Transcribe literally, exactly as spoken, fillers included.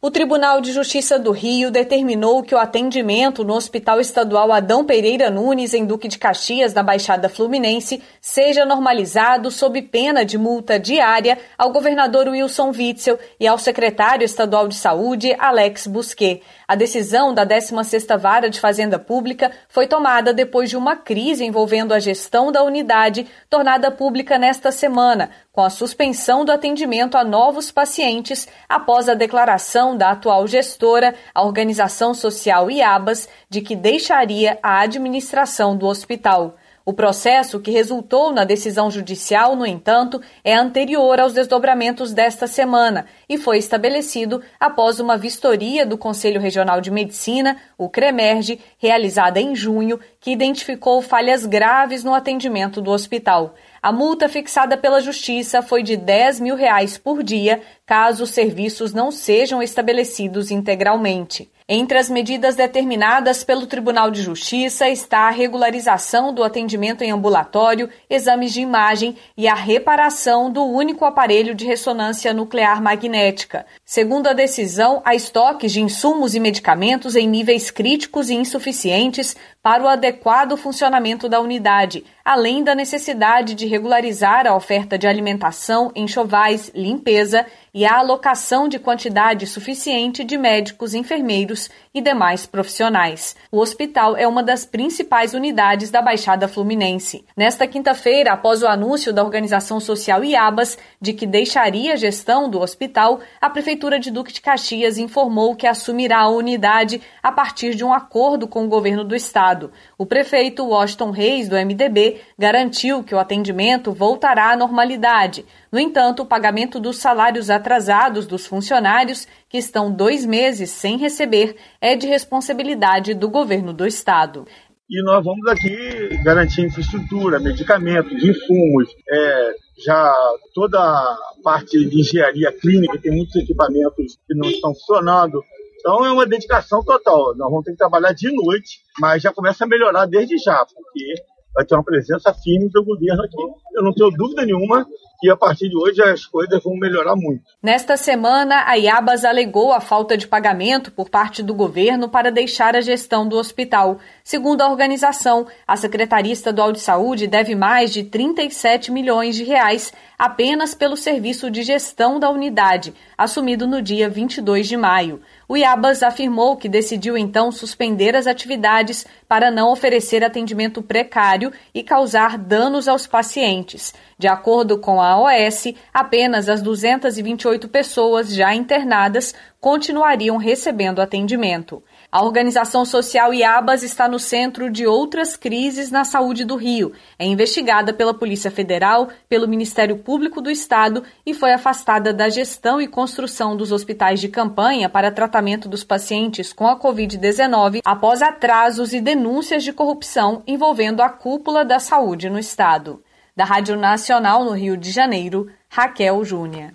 O Tribunal de Justiça do Rio determinou que o atendimento no Hospital Estadual Adão Pereira Nunes, em Duque de Caxias, na Baixada Fluminense, seja normalizado sob pena de multa diária ao governador Wilson Witzel e ao secretário estadual de Saúde, Alex Busquet. A decisão da décima sexta Vara de Fazenda Pública foi tomada depois de uma crise envolvendo a gestão da unidade, tornada pública nesta semana, com a suspensão do atendimento a novos pacientes após a declaração da atual gestora, a organização social IABAS, de que deixaria a administração do hospital. O processo, que resultou na decisão judicial, no entanto, é anterior aos desdobramentos desta semana e foi estabelecido após uma vistoria do Conselho Regional de Medicina, o CREMERGE, realizada em junho, que identificou falhas graves no atendimento do hospital. A multa fixada pela Justiça foi de dez mil reais por dia, caso os serviços não sejam estabelecidos integralmente. Entre as medidas determinadas pelo Tribunal de Justiça está a regularização do atendimento em ambulatório, exames de imagem e a reparação do único aparelho de ressonância nuclear magnética. Segundo a decisão, há estoques de insumos e medicamentos em níveis críticos e insuficientes para o adequado funcionamento da unidade, além da necessidade de regularizar a oferta de alimentação, enxovais, limpeza e a alocação de quantidade suficiente de médicos, enfermeiros e demais profissionais. O hospital é uma das principais unidades da Baixada Fluminense. Nesta quinta-feira, após o anúncio da organização social IABAS de que deixaria a gestão do hospital, a Prefeitura de Duque de Caxias informou que assumirá a unidade a partir de um acordo com o governo do estado. O prefeito Washington Reis, do M D B, garantiu que o atendimento voltará à normalidade. No entanto, o pagamento dos salários atrasados dos funcionários, que estão dois meses sem receber, é de responsabilidade do governo do estado. E nós vamos aqui garantir infraestrutura, medicamentos, insumos, é, já toda a parte de engenharia clínica, tem muitos equipamentos que não estão funcionando. Então é uma dedicação total. Nós vamos ter que trabalhar de noite, mas já começa a melhorar desde já, porque vai ter uma presença firme do governo aqui. Eu não tenho dúvida nenhuma que a partir de hoje as coisas vão melhorar muito. Nesta semana, a IABAS alegou a falta de pagamento por parte do governo para deixar a gestão do hospital. Segundo a organização, a Secretaria Estadual de Saúde deve mais de trinta e sete milhões de reais apenas pelo serviço de gestão da unidade, assumido no dia vinte e dois de maio. O IABAS afirmou que decidiu então suspender as atividades para não oferecer atendimento precário e causar danos aos pacientes. De acordo com a O S, apenas as duzentas e vinte e oito pessoas já internadas continuariam recebendo atendimento. A organização social IABAS está no centro de outras crises na saúde do Rio. É investigada pela Polícia Federal, pelo Ministério Público do Estado e foi afastada da gestão e construção dos hospitais de campanha para tratamento dos pacientes com a covid dezenove após atrasos e denúncias de corrupção envolvendo a cúpula da saúde no estado. Da Rádio Nacional no Rio de Janeiro, Raquel Júnior.